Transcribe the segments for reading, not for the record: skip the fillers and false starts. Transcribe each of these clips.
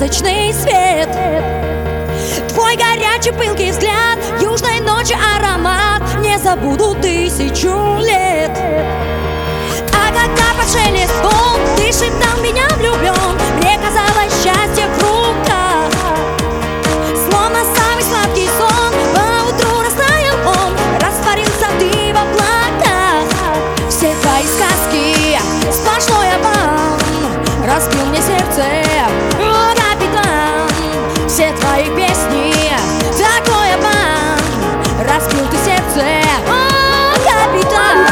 сказочный свет. Твой горячий пылкий взгляд, южной ночи аромат не забуду 1000 лет. А когда под шелест волн ты шептал меня влюблен, мне казалось счастье в руках, словно самый сладкий сон. Поутру растаял он, растворился ты в облаках. Все твои сказки сплошной обман разбил мне сердце, о, капитан. Все твои песни такой обман разбил ты сердце, о, капитан.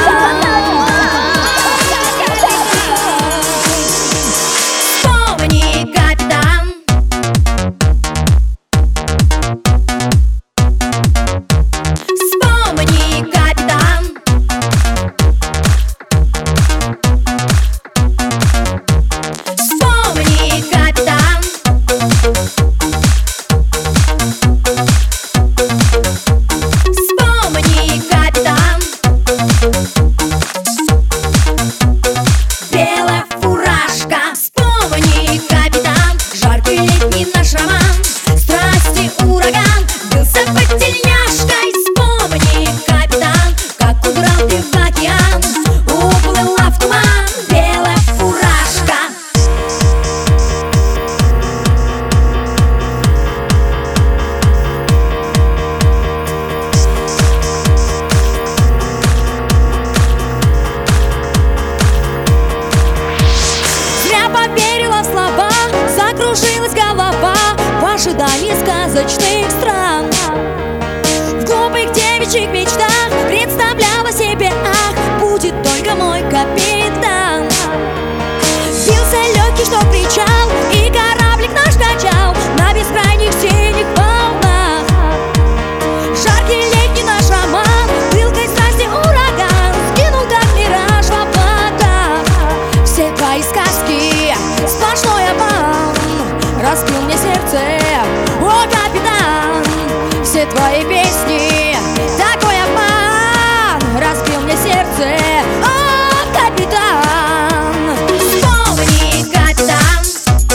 Закружилась голова в ожидании сказочных стран. В глупых девичьих мечтах представляла себе, ах, будет только мой капитан. Бился легкий, что кричал, и кораблик наш качал на бескрайних синих волнах. Жаркий летний наш роман, пылкой страсти ураган скинул, как мираж в облаках. Все твои сказки сплошной обман разбил мне сердце, о, капитан. Все твои песни такой обман разбил мне сердце, о, капитан. Вспомни, капитан.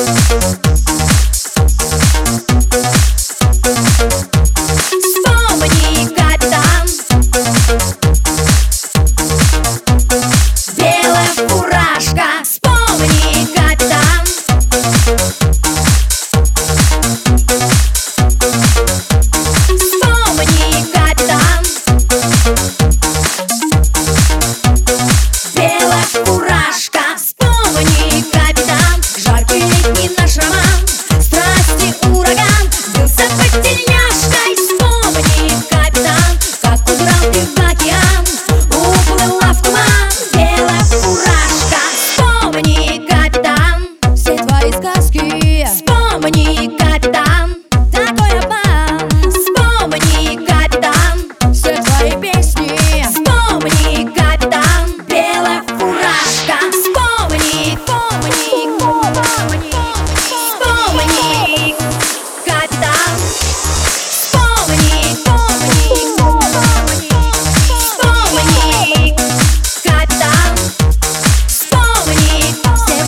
Вспомни, капитан. Белая фуражка. Вспомни, капитан. Вспомни, капитан, такой обман. Вспомни, капитан, все твои песни. Вспомни, капитан, белая фуражка. Вспомни, помни, помни. Вспомни, капитан.